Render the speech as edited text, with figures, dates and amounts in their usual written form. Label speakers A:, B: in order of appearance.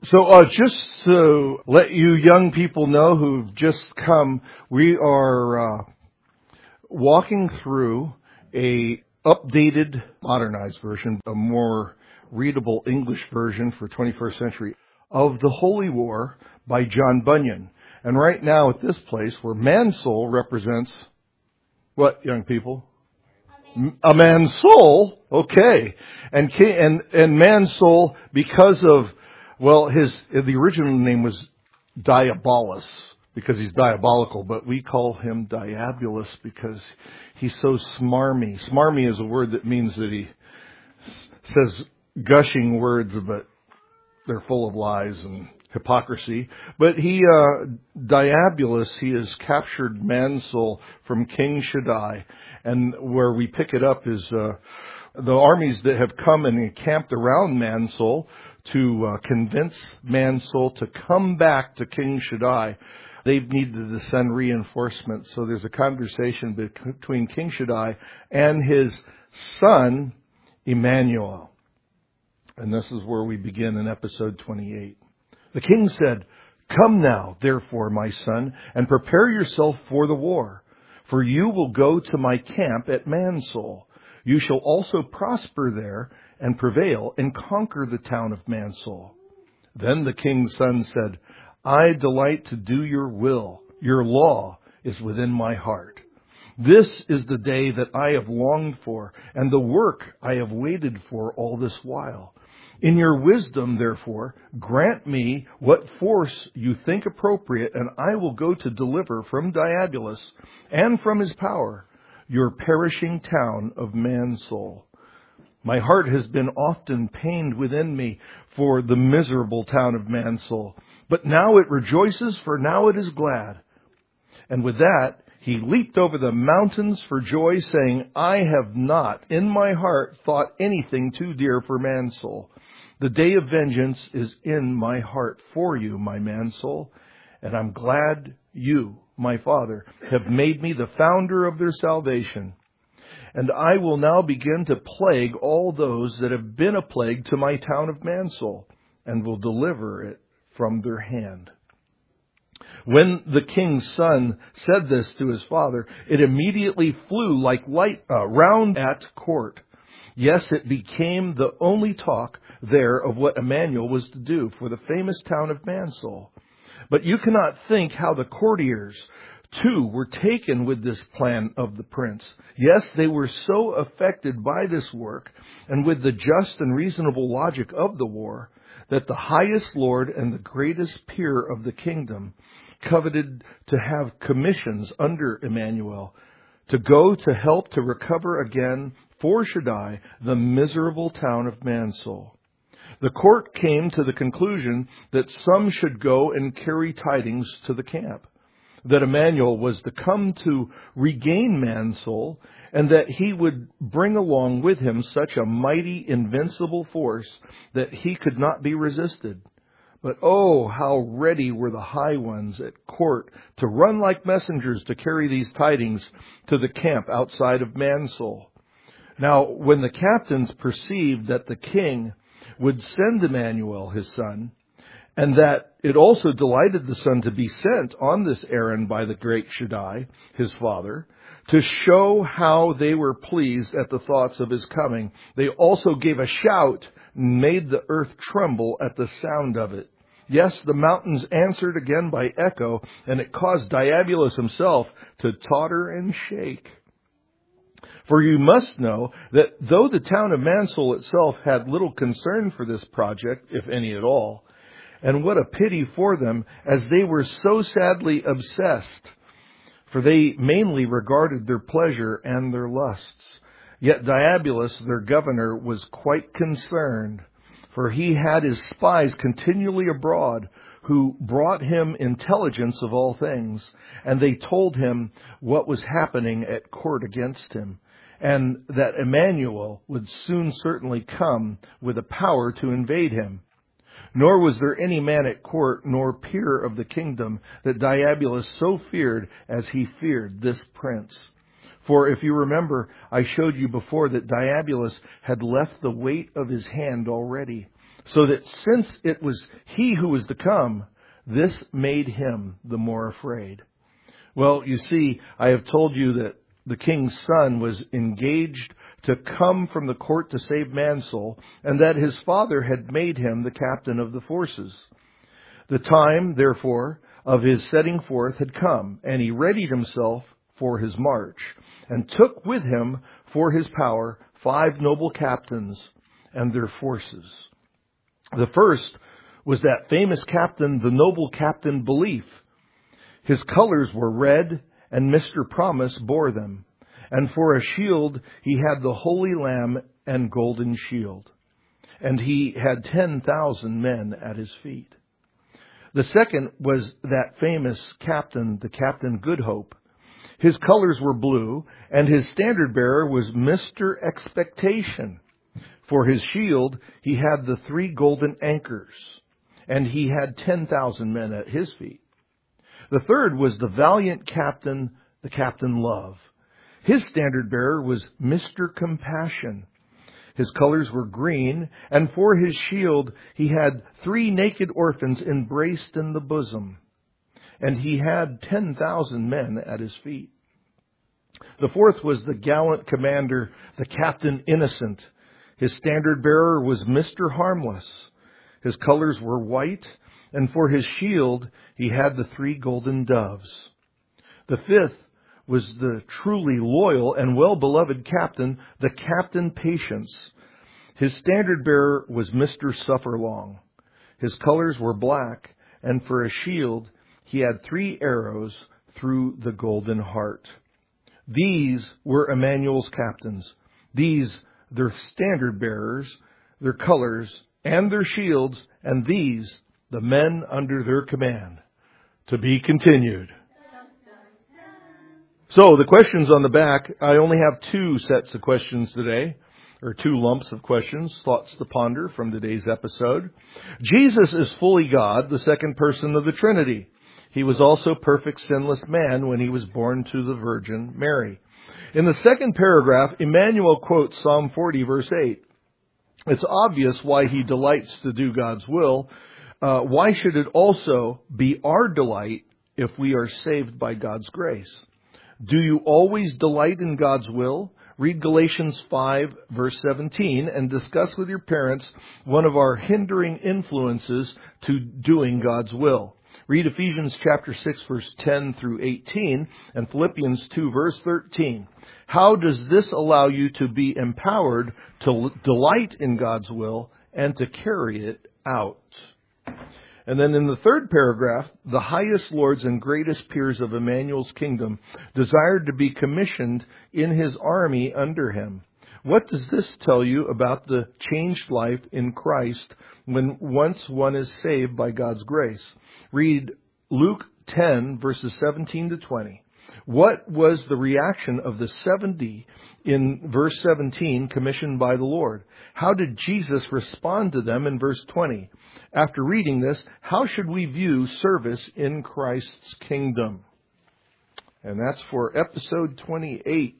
A: Just to let you young people know who've just come, we are walking through a updated, modernized version, a more readable English version for 21st century of The Holy War by John Bunyan. And right now at this place where man's soul represents what, young people? A man's soul, okay. And man's soul, because of, well, the original name was Diabolus, because he's diabolical, but we call him Diabolus because he's so smarmy. Smarmy is a word that means that he says gushing words, but they're full of lies and hypocrisy. But Diabolus, he has captured man's soul from King Shaddai. And where we pick it up is the armies that have come and encamped around man's soul to convince man's soul to come back to King Shaddai. They've needed to send reinforcements. So there's a conversation between King Shaddai and his son, Emmanuel. And this is where we begin in episode 28. The king said, "Come now, therefore, my son, and prepare yourself for the war. For you will go to my camp at Mansoul. You shall also prosper there and prevail and conquer the town of Mansoul." Then the king's son said, "I delight to do your will. Your law is within my heart. This is the day that I have longed for, and the work I have waited for all this while. In your wisdom, therefore, grant me what force you think appropriate, and I will go to deliver from Diabolus and from his power your perishing town of Mansoul. My heart has been often pained within me for the miserable town of Mansoul, but now it rejoices, for now it is glad." And with that, he leaped over the mountains for joy, saying, "I have not in my heart thought anything too dear for Mansoul. The day of vengeance is in my heart for you, my Mansoul, and I'm glad you, my father, have made me the founder of their salvation. And I will now begin to plague all those that have been a plague to my town of Mansoul, and will deliver it from their hand." When the king's son said this to his father, it immediately flew like light round at court. Yes, it became the only talk there of what Emmanuel was to do for the famous town of Mansoul. But you cannot think how the courtiers, too, were taken with this plan of the prince. Yes, they were so affected by this work, and with the just and reasonable logic of the war, that the highest lord and the greatest peer of the kingdom coveted to have commissions under Emmanuel to go to help to recover again for Shaddai the miserable town of Mansoul. The court came to the conclusion that some should go and carry tidings to the camp, that Emmanuel was to come to regain Mansoul, and that he would bring along with him such a mighty, invincible force that he could not be resisted. But oh, how ready were the high ones at court to run like messengers to carry these tidings to the camp outside of Mansoul. Now, when the captains perceived that the king would send Emmanuel, his son, and that it also delighted the son to be sent on this errand by the great Shaddai, his father, to show how they were pleased at the thoughts of his coming, they also gave a shout and made the earth tremble at the sound of it. Yes, the mountains answered again by echo, and it caused Diabolus himself to totter and shake. For you must know that though the town of Mansoul itself had little concern for this project, if any at all, and what a pity for them, as they were so sadly obsessed, for they mainly regarded their pleasure and their lusts. Yet Diabolus, their governor, was quite concerned, for he had his spies continually abroad, who brought him intelligence of all things, and they told him what was happening at court against him, and that Emmanuel would soon certainly come with a power to invade him. Nor was there any man at court, nor peer of the kingdom, that Diabolus so feared as he feared this prince. For if you remember, I showed you before that Diabolus had left the weight of his hand already. so that since it was he who was to come, this made him the more afraid. Well, you see, I have told you that the king's son was engaged to come from the court to save man's soul, and that his father had made him the captain of the forces. The time, therefore, of his setting forth had come, and he readied himself for his march, and took with him for his power 5 noble captains and their forces. The first was that famous captain, the noble Captain Belief. His colors were red, and Mr. Promise bore them. And for a shield he had the Holy Lamb and golden shield. And he had 10,000 men at his feet. The second was that famous captain, the Captain Good Hope. His colors were blue, and his standard bearer was Mr. Expectation. For his shield he had the 3 golden anchors, and he had 10,000 men at his feet. The third was the valiant captain, the Captain Love. His standard bearer was Mr. Compassion. His colors were green, and for his shield he had 3 naked orphans embraced in the bosom. And he had 10,000 men at his feet. The fourth was the gallant commander, the Captain Innocent. His standard bearer was Mr. Harmless. His colors were white, and for his shield he had the 3 golden doves. The fifth was the truly loyal and well-beloved captain, the Captain Patience. His standard bearer was Mr. Sufferlong. His colors were black, and for a shield he had 3 arrows through the golden heart. These were Emmanuel's captains. These their standard bearers, their colors, and their shields, and these the men under their command. To be continued. So the questions on the back, I only have 2 sets of questions today, or 2 lumps of questions, thoughts to ponder from today's episode. Jesus is fully God, the second person of the Trinity. He was also perfect sinless man when he was born to the Virgin Mary. In the second paragraph, Emmanuel quotes Psalm 40, verse 8. It's obvious why he delights to do God's will. Why should it also be our delight if we are saved by God's grace? Do you always delight in God's will? Read Galatians 5, verse 17, and discuss with your parents one of our hindering influences to doing God's will. Read Ephesians chapter 6, verse 10 through 18, and Philippians 2, verse 13. How does this allow you to be empowered to delight in God's will and to carry it out? And then in the third paragraph, the highest lords and greatest peers of Emmanuel's kingdom desired to be commissioned in his army under him. What does this tell you about the changed life in Christ when once one is saved by God's grace? Read Luke 10, verses 17 to 20. What was the reaction of the 70 in verse 17 commissioned by the Lord? How did Jesus respond to them in verse 20? After reading this, how should we view service in Christ's kingdom? And that's for episode 28.